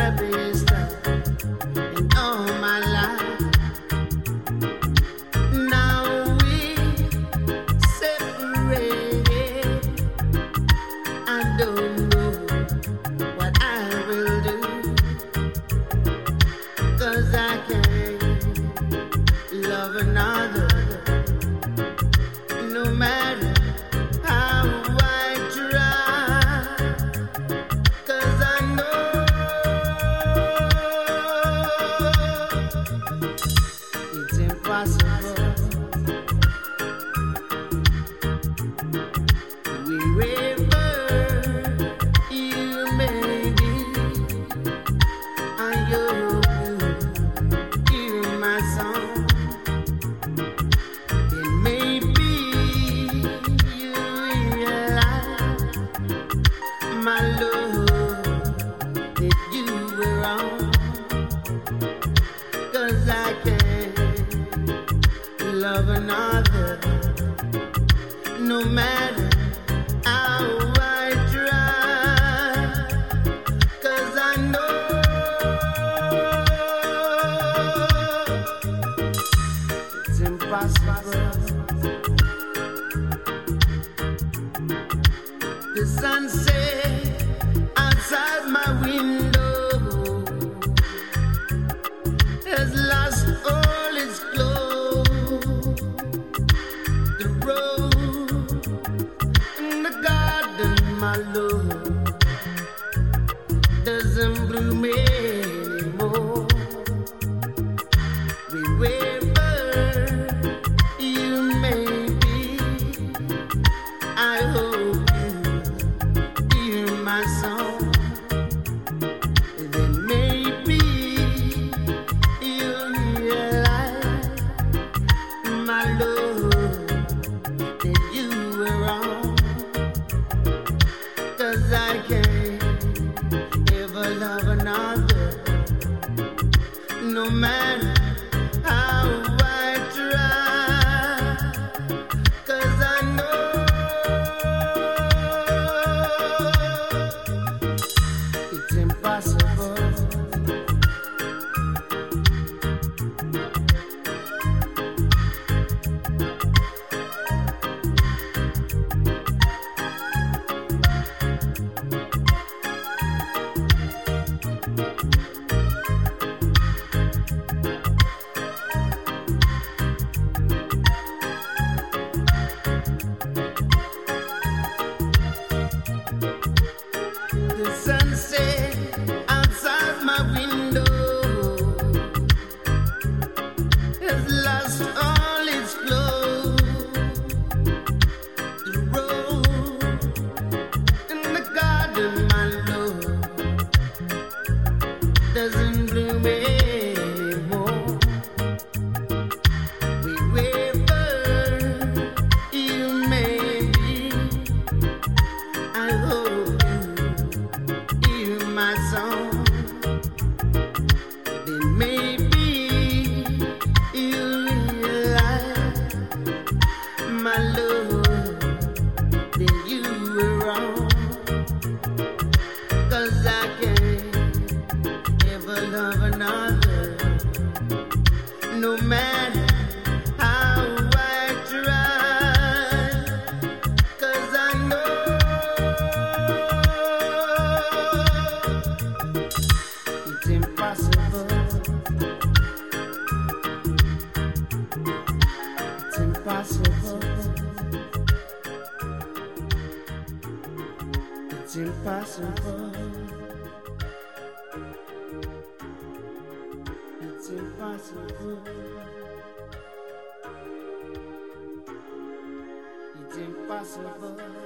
happiest time in all my life. Now we separated. I don't know what I will do, 'cause I can't love another, no matter how I try. 'Cause I know it's impossible. Wherever you may be, I hear my song. It may be you realize, my love, that you were wrong. 'Cause I can't love another, no matter how I try. 'Cause I know it's impossible. The sunset outside my window has lost all its glow. The road in the garden, my love, doesn't bloom anymore. Wherever you may be, I hope you hear my song. Then maybe you'll realize, my love, that you were wrong. 'Cause I can't ever love another, no matter how I try. 'Cause I know it's impossible. The sunset outside my window has lost all its glow. The road in the garden, my love, doesn't bloom anymore. Wherever you may be, I hope hear my song. Then maybe you'll realize, my love, that you were wrong. 'Cause I can't ever love another, no matter how I try. 'Cause I know it's impossible. It's impossible. It's impossible. It's impossible. It's impossible.